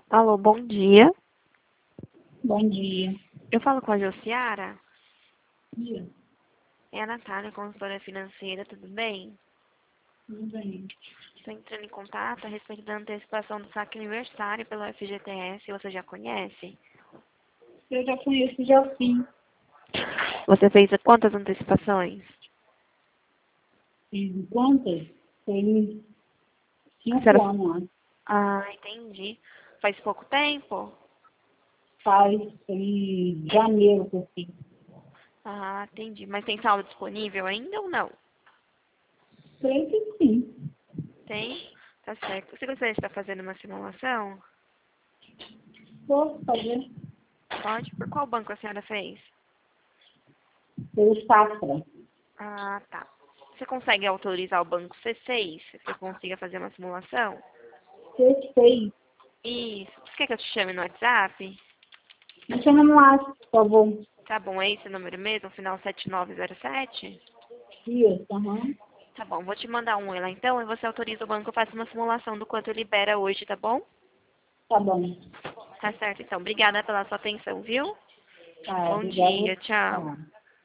Alô, bom dia. Bom dia. Eu falo com a Josiara. Dia. É a Natália, consultora financeira, tudo bem? Tudo bem. Estou entrando em contato a respeito da antecipação do saque aniversário pelo FGTS. Você já conhece? Eu já conheço, já fiz. Você fez quantas antecipações? Fiz quantas? Tem A 5 senhora... anos, acho. Entendi. Faz pouco tempo? Faz em janeiro que eu fiz. Entendi. Mas tem saldo disponível ainda ou não? Creio que sim. Tem? Tá certo. Você gostaria de estar fazendo uma simulação? Posso fazer Pode. Por qual banco a senhora fez? pelo Safra. Tá. Você consegue autorizar o banco C6 que eu consiga fazer uma simulação? Você fez. Isso. Você quer que eu te chame no WhatsApp? Me chama no WhatsApp, por favor. Tá bom, é esse o número mesmo, final 7907? Isso, aham. Tá bom, vou te mandar um lá então e você autoriza o banco, faça uma simulação do quanto libera hoje, tá bom? Tá bom. Tá certo, então. Obrigada pela sua atenção, viu? Tá, Bom obrigada. dia, tchau. Tá.